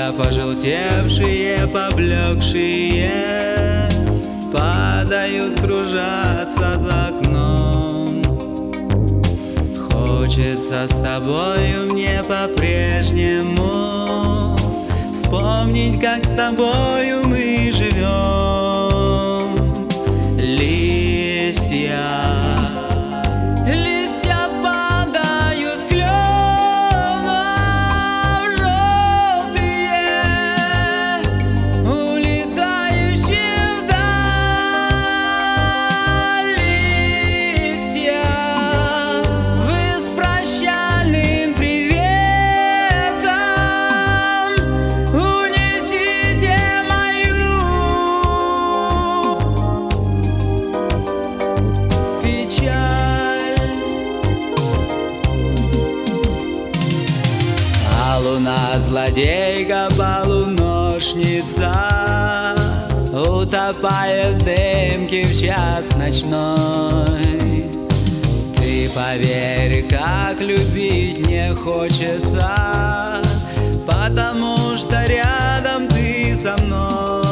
Листья пожелтевшие, поблекшие, падают, кружатся за окном. Хочется с тобою мне по-прежнему вспомнить, как с тобою мы живем. Листья падают с кленов желтые, улетающие вдаль. Листья, вы с прощальным приветом унесите мою печаль. А луна злодейка, полуношница, утопает в дымке в час ночной. Ты поверь, как любить мне хочется, потому что рядом ты со мной.